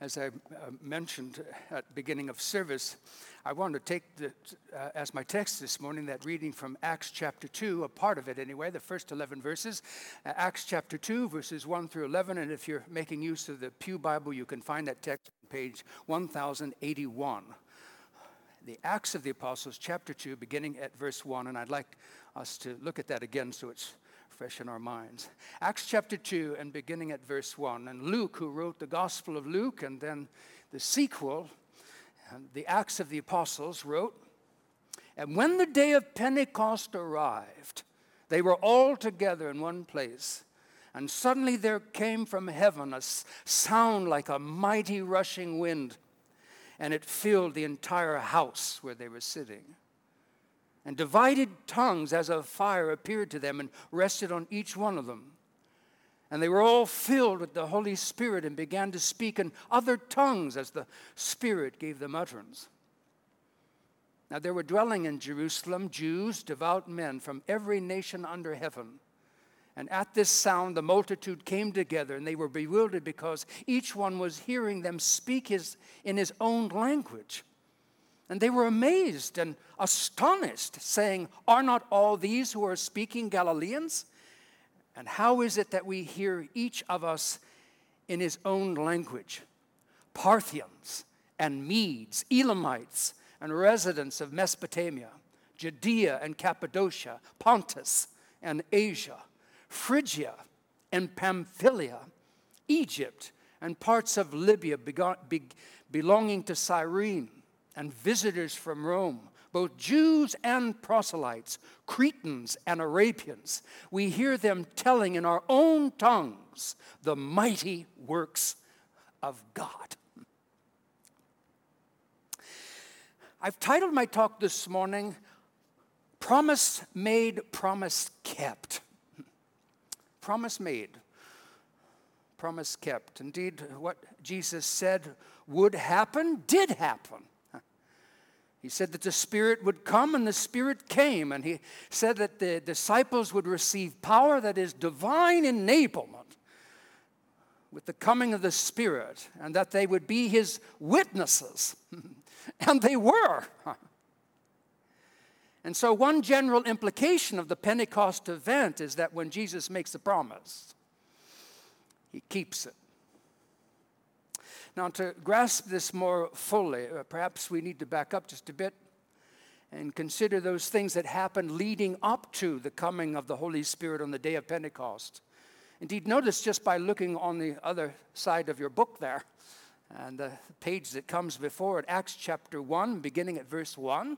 As I mentioned at the beginning of service, I want to take as my text this morning that reading from Acts chapter 2, a part of it anyway, the first 11 verses. Acts chapter 2, verses 1 through 11. And if you're making use of the Pew Bible, you can find that text on page 1081. The Acts of the Apostles, chapter 2, beginning at verse 1. And I'd like us to look at that again so it's fresh in our minds. Acts chapter 2 and beginning at verse 1. And Luke, who wrote the Gospel of Luke and then the sequel, the Acts of the Apostles, wrote, "And when the day of Pentecost arrived, they were all together in one place. And suddenly there came from heaven a sound like a mighty rushing wind, and it filled the entire house where they were sitting. And divided tongues as of fire appeared to them and rested on each one of them. And they were all filled with the Holy Spirit and began to speak in other tongues as the Spirit gave them utterance. Now there were dwelling in Jerusalem Jews, devout men from every nation under heaven. And at this sound the multitude came together, and they were bewildered because each one was hearing them speak in his own language. And they were amazed and astonished, saying, 'Are not all these who are speaking Galileans? And how is it that we hear each of us in his own language? Parthians and Medes, Elamites and residents of Mesopotamia, Judea and Cappadocia, Pontus and Asia, Phrygia and Pamphylia, Egypt and parts of Libya belonging to Cyrene, and visitors from Rome, both Jews and proselytes, Cretans and Arabians. We hear them telling in our own tongues the mighty works of God.'" I've titled my talk this morning, "Promise Made, Promise Kept." Promise made, promise kept. Indeed, what Jesus said would happen, did happen. He said that the Spirit would come, and the Spirit came. And he said that the disciples would receive power, that is divine enablement, with the coming of the Spirit, and that they would be his witnesses. And they were. And so one general implication of the Pentecost event is that when Jesus makes a promise, he keeps it. Now, to grasp this more fully, perhaps we need to back up just a bit and consider those things that happened leading up to the coming of the Holy Spirit on the day of Pentecost. Indeed, notice just by looking on the other side of your book there, and the page that comes before it, Acts chapter 1, beginning at verse 1.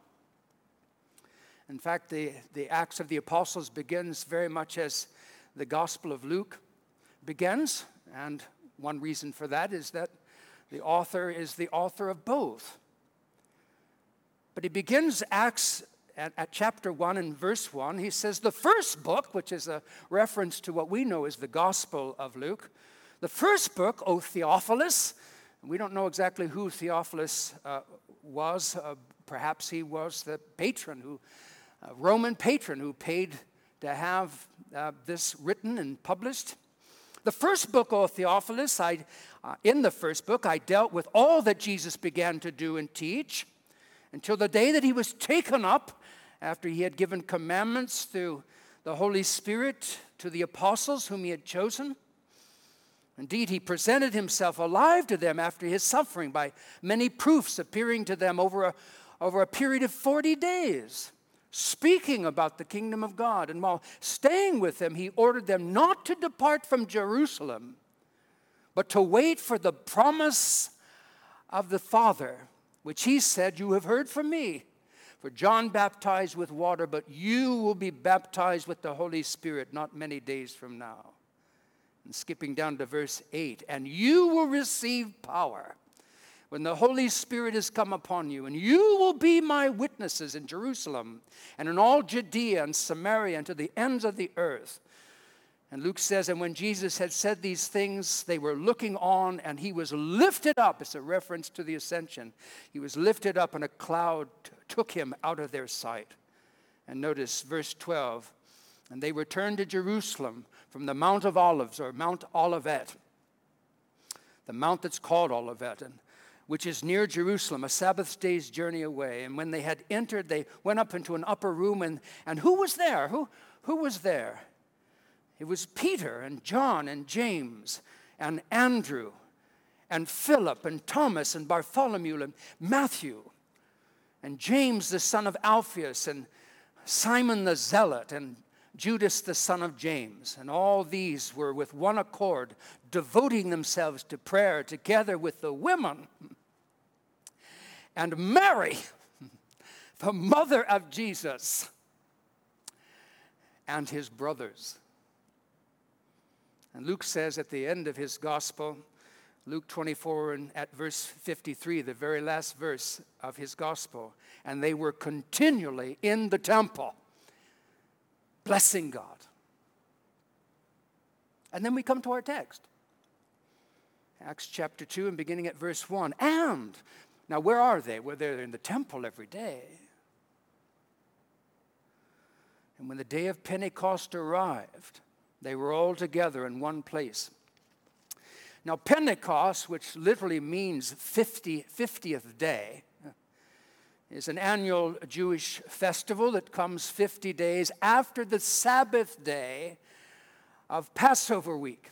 In fact, the Acts of the Apostles begins very much as the Gospel of Luke begins, and one reason for that is that the author is the author of both. But he begins Acts at chapter 1 and verse 1. He says, the first book, which is a reference to what we know as the Gospel of Luke, the first book, O Theophilus. We don't know exactly who Theophilus was. Perhaps he was the patron, Roman patron who paid to have this written and published. The first book, O Theophilus, in the first book, I dealt with all that Jesus began to do and teach until the day that he was taken up after he had given commandments through the Holy Spirit to the apostles whom he had chosen. Indeed, he presented himself alive to them after his suffering by many proofs appearing to them over a period of 40 days. Speaking about the kingdom of God. And while staying with them, he ordered them not to depart from Jerusalem, but to wait for the promise of the Father, which he said, "You have heard from me. For John baptized with water, but you will be baptized with the Holy Spirit not many days from now." And skipping down to verse 8, "And you will receive power when the Holy Spirit has come upon you, and you will be my witnesses in Jerusalem and in all Judea and Samaria and to the ends of the earth." And Luke says, and when Jesus had said these things, they were looking on, and he was lifted up. It's a reference to the ascension. He was lifted up, and a cloud took him out of their sight. And notice verse 12, "And they returned to Jerusalem from the Mount of Olives," or Mount Olivet. the mount that's called Olivet, and which is near Jerusalem, a Sabbath day's journey away. And when they had entered, they went up into an upper room, and who was there? Who was there? It was Peter and John and James and Andrew and Philip and Thomas and Bartholomew and Matthew and James the son of Alphaeus and Simon the Zealot and Judas the son of James. And all these were with one accord, devoting themselves to prayer together with the women. And Mary, the mother of Jesus, and his brothers. And Luke says at the end of his gospel, Luke 24 and at verse 53, the very last verse of his gospel, and they were continually in the temple, blessing God. And then we come to our text. Acts chapter 2 and beginning at verse 1. And, now where are they? Well, they're in the temple every day. And when the day of Pentecost arrived, they were all together in one place. Now Pentecost, which literally means 50th day, is an annual Jewish festival that comes 50 days after the Sabbath day of Passover week.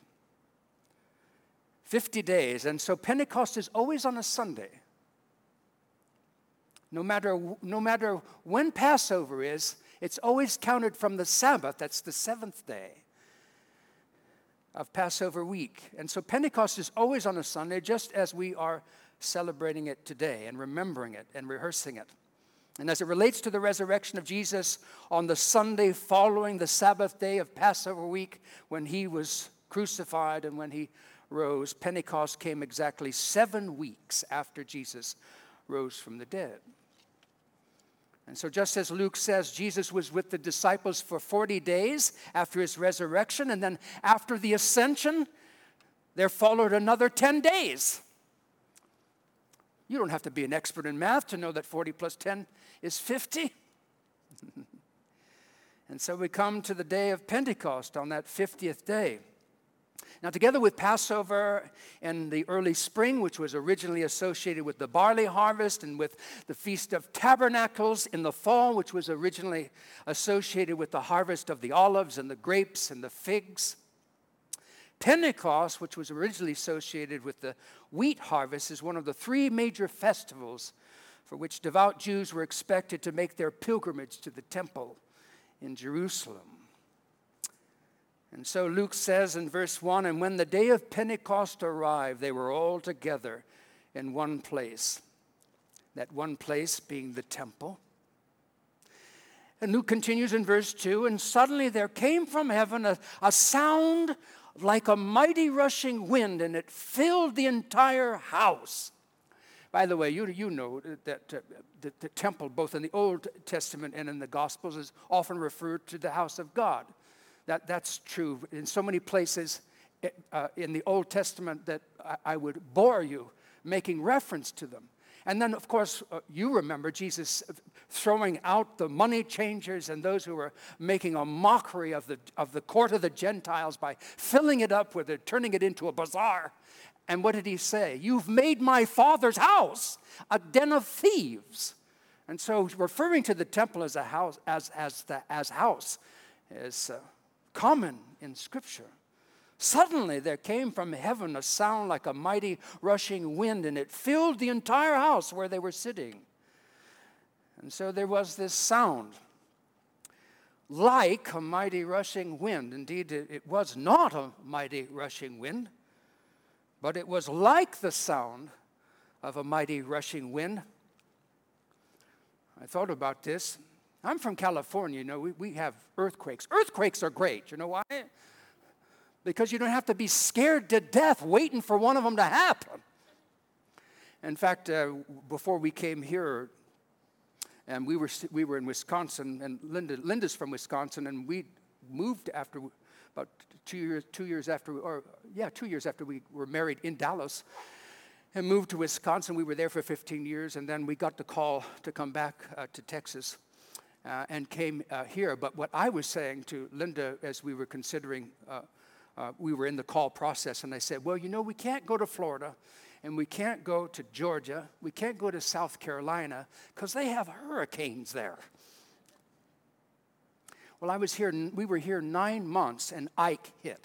50 days, and so Pentecost is always on a Sunday. No matter when Passover is, it's always counted from the Sabbath, that's the seventh day of Passover week. And so Pentecost is always on a Sunday, just as we are celebrating it today and remembering it and rehearsing it. And as it relates to the resurrection of Jesus on the Sunday following the Sabbath day of Passover week, when he was crucified and when he rose, Pentecost came exactly 7 weeks after Jesus rose from the dead. And so just as Luke says, Jesus was with the disciples for 40 days after his resurrection, and then after the ascension, there followed another 10 days. You don't have to be an expert in math to know that 40 plus 10 is 50. And so we come to the day of Pentecost on that 50th day. Now, together with Passover in the early spring, which was originally associated with the barley harvest, and with the Feast of Tabernacles in the fall, which was originally associated with the harvest of the olives and the grapes and the figs, Pentecost, which was originally associated with the wheat harvest, is one of the 3 major festivals for which devout Jews were expected to make their pilgrimage to the temple in Jerusalem. And so Luke says in verse 1, and when the day of Pentecost arrived, they were all together in one place. That one place being the temple. And Luke continues in verse 2, and suddenly there came from heaven a sound like a mighty rushing wind, and it filled the entire house. By the way, you know that the temple, both in the Old Testament and in the Gospels, is often referred to the house of God. That's true in so many places in the Old Testament that I would bore you making reference to them. And then, of course, you remember Jesus throwing out the money changers and those who were making a mockery of the court of the Gentiles by filling it up with it, turning it into a bazaar. And what did he say? You've made my Father's house a den of thieves. And so referring to the temple as a house, as house is common in Scripture. Suddenly there came from heaven a sound like a mighty rushing wind, and it filled the entire house where they were sitting. And so there was this sound like a mighty rushing wind. Indeed, it was not a mighty rushing wind, but it was like the sound of a mighty rushing wind. I thought about this. I'm from California, you know, we have earthquakes. Earthquakes are great, you know why? Because you don't have to be scared to death waiting for one of them to happen. In fact, before we came here, and we were in Wisconsin, and Linda's from Wisconsin, and we moved after about 2 years after we were married in Dallas, and moved to Wisconsin. We were there for 15 years, and then we got the call to come back to Texas. And came here. But what I was saying to Linda as we were considering we were in the call process, and I said, well, we can't go to Florida, and we can't go to Georgia, we can't go to South Carolina, because they have hurricanes there. Well, we were here 9 months, and Ike hit.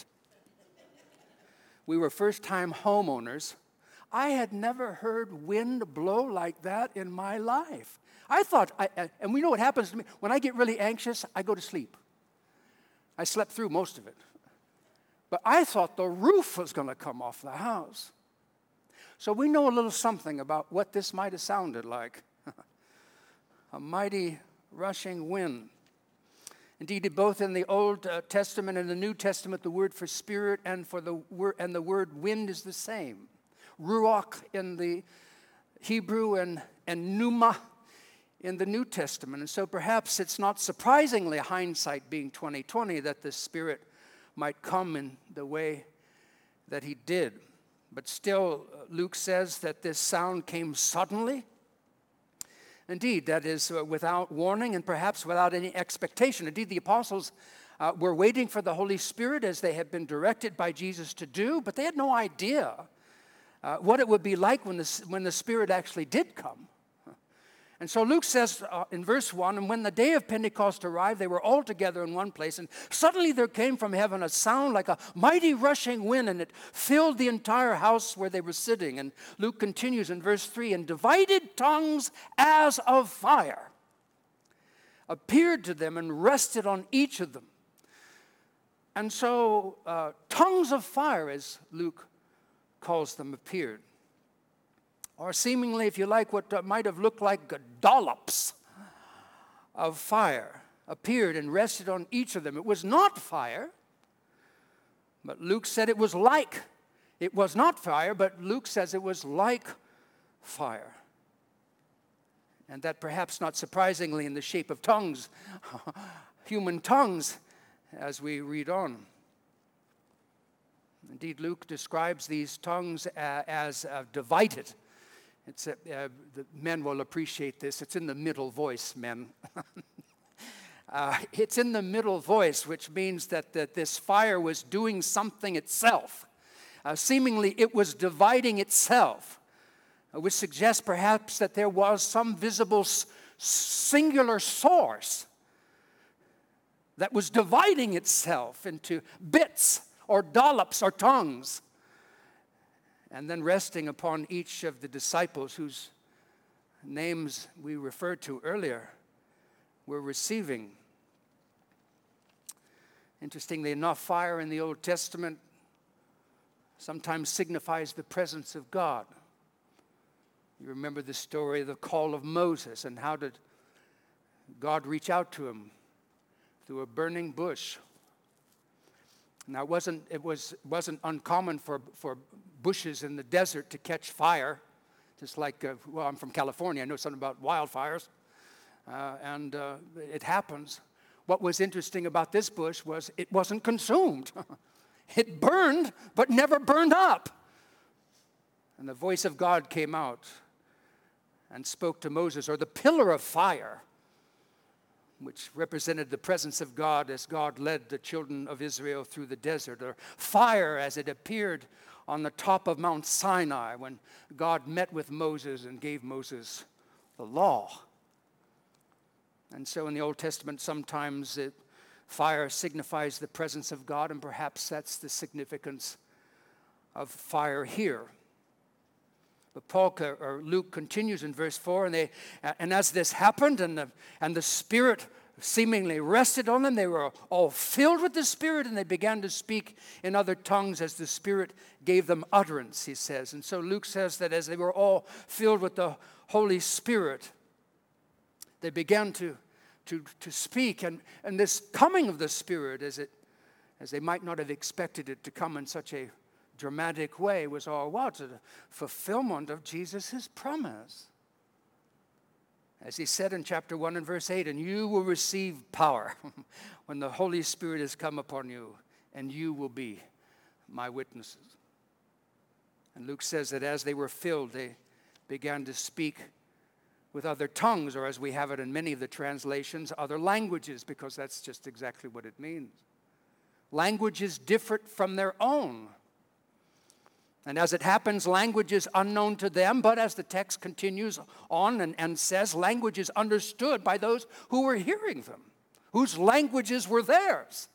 We were first-time homeowners. I had never heard wind blow like that in my life. I thought, and we know what happens to me. When I get really anxious, I go to sleep. I slept through most of it. But I thought the roof was going to come off the house. So we know a little something about what this might have sounded like. A mighty rushing wind. Indeed, both in the Old Testament and the New Testament, the word for spirit and the word wind is the same. Ruach in the Hebrew and pneuma in the New Testament. And so perhaps it's not surprisingly, hindsight being 2020, that the Spirit might come in the way that he did. But still, Luke says that this sound came suddenly. Indeed, that is without warning and perhaps without any expectation. Indeed, the apostles were waiting for the Holy Spirit as they had been directed by Jesus to do, but they had no idea what it would be like when the Spirit actually did come. And so Luke says in verse 1, and when the day of Pentecost arrived, they were all together in one place, and suddenly there came from heaven a sound like a mighty rushing wind, and it filled the entire house where they were sitting. And Luke continues in verse 3, and divided tongues as of fire appeared to them and rested on each of them. And so tongues of fire, as Luke calls them, appeared. Or seemingly, if you like, what might have looked like dollops of fire appeared and rested on each of them. It was not fire, but Luke said it was like. It was not fire, but Luke says it was like fire. And that perhaps not surprisingly in the shape of tongues, human tongues, as we read on. Indeed, Luke describes these tongues as divided. The men will appreciate this. It's in the middle voice, men. It's in the middle voice, which means that this fire was doing something itself. Seemingly, it was dividing itself, which suggests perhaps that there was some visible singular source that was dividing itself into bits or dollops or tongues, and then resting upon each of the disciples whose names we referred to earlier were receiving. Interestingly enough, fire in the Old Testament sometimes signifies the presence of God. You remember the story of the call of Moses, and how did God reach out to him? Through a burning bush. Now, it wasn't uncommon for bushes in the desert to catch fire, just like, I'm from California, I know something about wildfires, and it happens. What was interesting about this bush was it wasn't consumed. It burned, but never burned up. And the voice of God came out and spoke to Moses, or the pillar of fire, which represented the presence of God as God led the children of Israel through the desert, or fire as it appeared on the top of Mount Sinai when God met with Moses and gave Moses the law. And so in the Old Testament, sometimes fire signifies the presence of God, and perhaps that's the significance of fire here. But Luke continues in verse 4, and as this happened, and the Spirit seemingly rested on them, they were all filled with the Spirit, and they began to speak in other tongues as the Spirit gave them utterance, he says. And so Luke says that as they were all filled with the Holy Spirit, they began to speak, and this coming of the Spirit, as they might not have expected it to come in such a dramatic way, was all what? A fulfillment of Jesus' promise. As he said in chapter 1 and verse 8, and you will receive power when the Holy Spirit has come upon you, and you will be my witnesses. And Luke says that as they were filled, they began to speak with other tongues, or as we have it in many of the translations, other languages, because that's just exactly what it means. languages different from their own. And as it happens, languages unknown to them, but as the text continues on and says, languages understood by those who were hearing them, whose languages were theirs.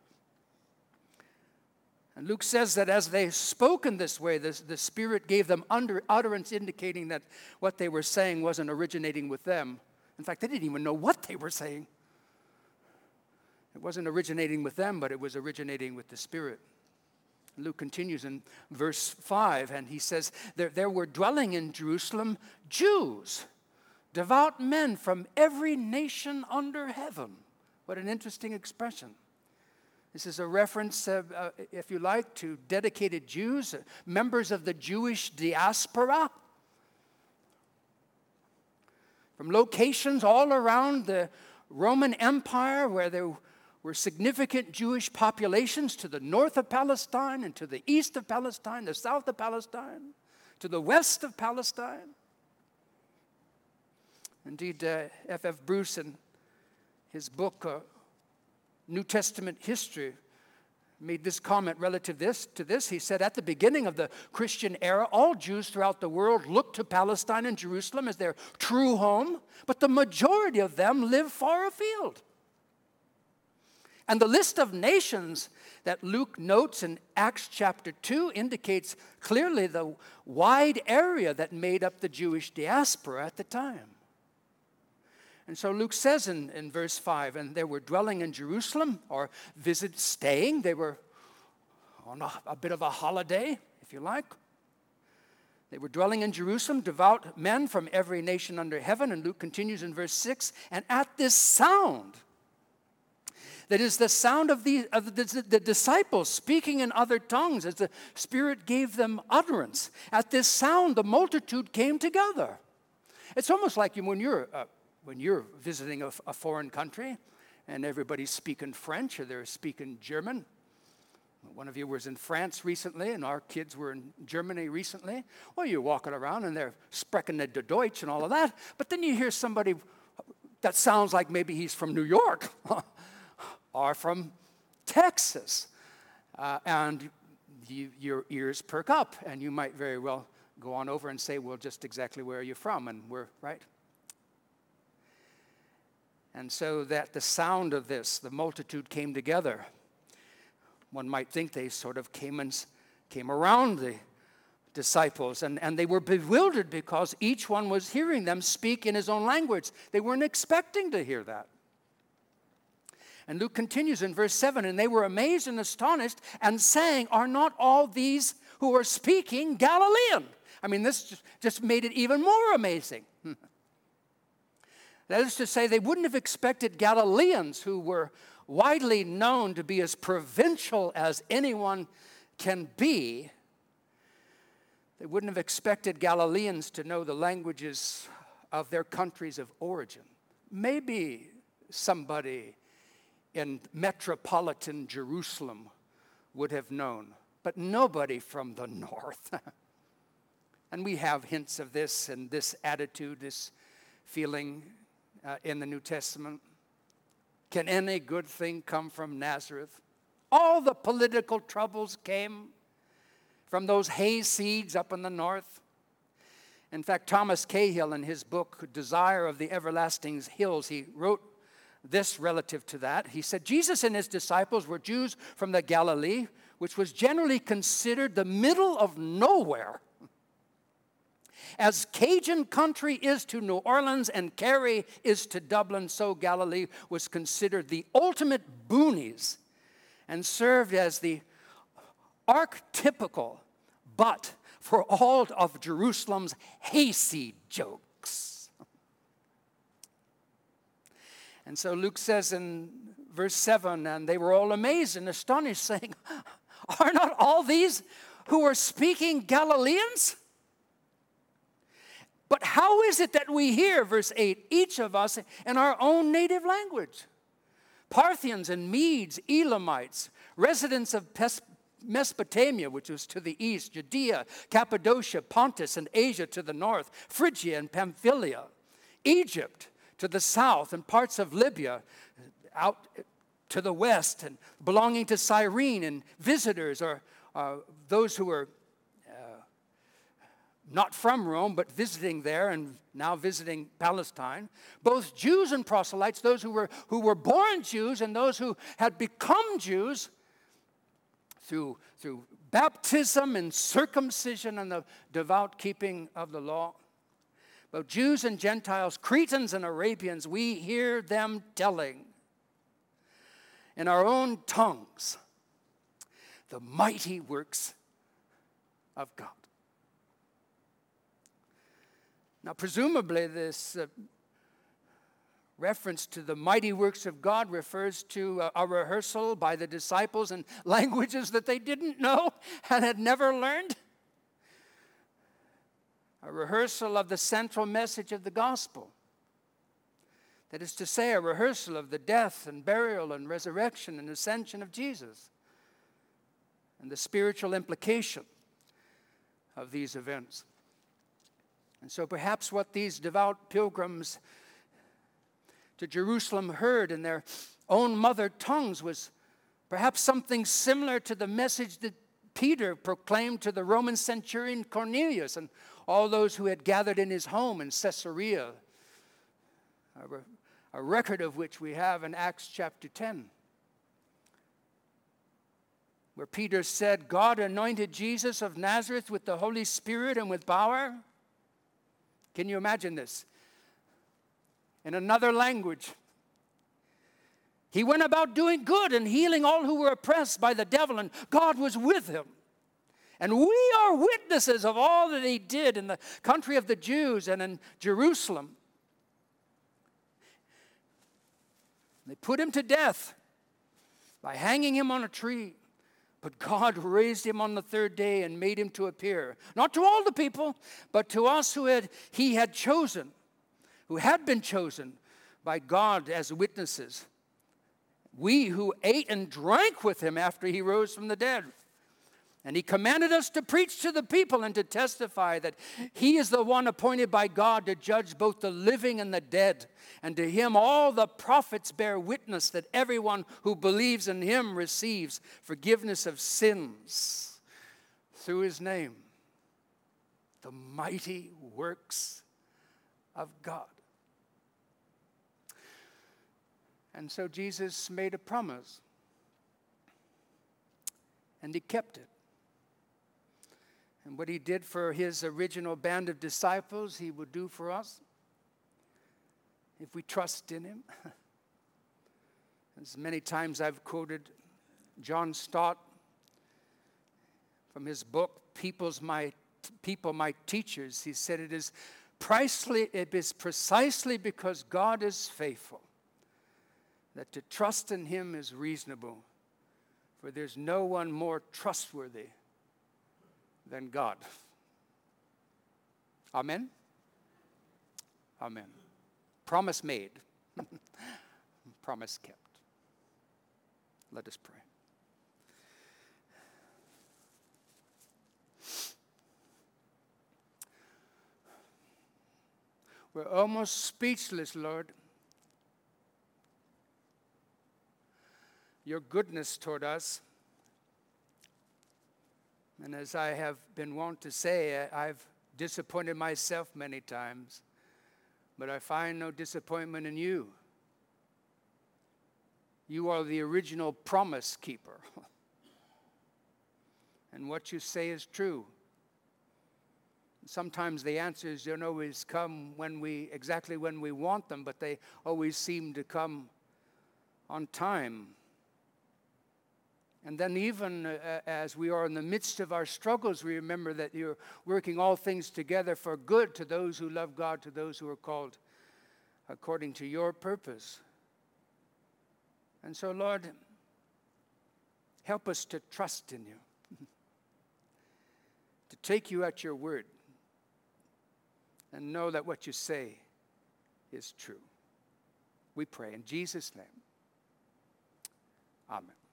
And Luke says that as they spoke in this way, the Spirit gave them utterance, indicating that what they were saying wasn't originating with them. In fact, they didn't even know what they were saying. It wasn't originating with them, but it was originating with the Spirit. Luke continues in verse 5, and he says, there were dwelling in Jerusalem Jews, devout men from every nation under heaven. What an interesting expression. This is a reference, if you like, to dedicated Jews, members of the Jewish diaspora, from locations all around the Roman Empire where there were significant Jewish populations to the north of Palestine and to the east of Palestine, the south of Palestine, to the west of Palestine. Indeed, F.F. Bruce in his book, New Testament History, made this comment relative to this. He said, at the beginning of the Christian era, all Jews throughout the world looked to Palestine and Jerusalem as their true home, but the majority of them live far afield. And the list of nations that Luke notes in Acts chapter 2 indicates clearly the wide area that made up the Jewish diaspora at the time. And so Luke says in verse 5, and they were dwelling in Jerusalem, or staying. They were on a bit of a holiday, if you like. They were dwelling in Jerusalem, devout men from every nation under heaven. And Luke continues in verse 6, and at this sound, that is the sound of the disciples speaking in other tongues as the Spirit gave them utterance. At this sound, the multitude came together. It's almost like when you're visiting a foreign country and everybody's speaking French or they're speaking German. One of you was in France recently and our kids were in Germany recently. Well, you're walking around and they're sprechen the Deutsch and all of that. But then you hear somebody that sounds like maybe he's from New York or from Texas. And your ears perk up and you might very well go on over and say, well, just exactly where are you from? And we're right. And so that the sound of this, the multitude came together. One might think they sort of came around the disciples, and they were bewildered because each one was hearing them speak in his own language. They weren't expecting to hear that. And Luke continues in verse 7, and they were amazed and astonished and saying, are not all these who are speaking Galilean? I mean, this just made it even more amazing. That is to say, they wouldn't have expected Galileans, who were widely known to be as provincial as anyone can be. They wouldn't have expected Galileans to know the languages of their countries of origin. Maybe somebody in metropolitan Jerusalem would have known, but nobody from the north. And we have hints of this and this attitude, this feeling in the New Testament. Can any good thing come from Nazareth? All the political troubles came from those hayseeds up in the north. In fact, Thomas Cahill, in his book, Desire of the Everlasting Hills, he wrote this relative to that. He said, Jesus and his disciples were Jews from the Galilee, which was generally considered the middle of nowhere. As Cajun country is to New Orleans and Cary is to Dublin, so Galilee was considered the ultimate boonies and served as the archetypical butt for all of Jerusalem's hayseed jokes. And so Luke says in verse 7, and they were all amazed and astonished, saying, are not all these who are speaking Galileans? But how is it that we hear, verse 8, each of us in our own native language? Parthians and Medes, Elamites, residents of Mesopotamia, which was to the east, Judea, Cappadocia, Pontus, and Asia to the north, Phrygia and Pamphylia, Egypt to the south, and parts of Libya out to the west and belonging to Cyrene, and visitors, or those who were not from Rome, but visiting there and now visiting Palestine. Both Jews and proselytes, those who were born Jews and those who had become Jews through baptism and circumcision and the devout keeping of the law. Both Jews and Gentiles, Cretans and Arabians, we hear them telling in our own tongues the mighty works of God. Now, presumably, this reference to the mighty works of God refers to a rehearsal by the disciples in languages that they didn't know and had never learned. A rehearsal of the central message of the gospel. That is to say, a rehearsal of the death and burial and resurrection and ascension of Jesus and the spiritual implication of these events. And so perhaps what these devout pilgrims to Jerusalem heard in their own mother tongues was perhaps something similar to the message that Peter proclaimed to the Roman centurion Cornelius and all those who had gathered in his home in Caesarea, a record of which we have in Acts chapter 10, where Peter said, God anointed Jesus of Nazareth with the Holy Spirit and with power. Can you imagine this? In another language. He went about doing good and healing all who were oppressed by the devil, and God was with him. And we are witnesses of all that he did in the country of the Jews and in Jerusalem. They put him to death by hanging him on a tree. But God raised him on the third day and made him to appear, not to all the people, but to us he had chosen, who had been chosen by God as witnesses. We who ate and drank with him after he rose from the dead. And he commanded us to preach to the people and to testify that he is the one appointed by God to judge both the living and the dead. And to him all the prophets bear witness that everyone who believes in him receives forgiveness of sins through his name. The mighty works of God. And so Jesus made a promise, and he kept it. And what he did for his original band of disciples, he will do for us if we trust in him. As many times I've quoted John Stott from his book, People, My Teachers. He said, it is precisely because God is faithful that to trust in him is reasonable, for there's no one more trustworthy than God. Amen? Amen. Promise made. Promise kept. Let us pray. We're almost speechless, Lord. Your goodness toward us. And as I have been wont to say, I've disappointed myself many times, but I find no disappointment in you. You are the original promise keeper. And what you say is true. Sometimes the answers don't always come exactly when we want them, but they always seem to come on time. And then even as we are in the midst of our struggles, we remember that you're working all things together for good to those who love God, to those who are called according to your purpose. And so, Lord, help us to trust in you, to take you at your word, and know that what you say is true. We pray in Jesus' name. Amen.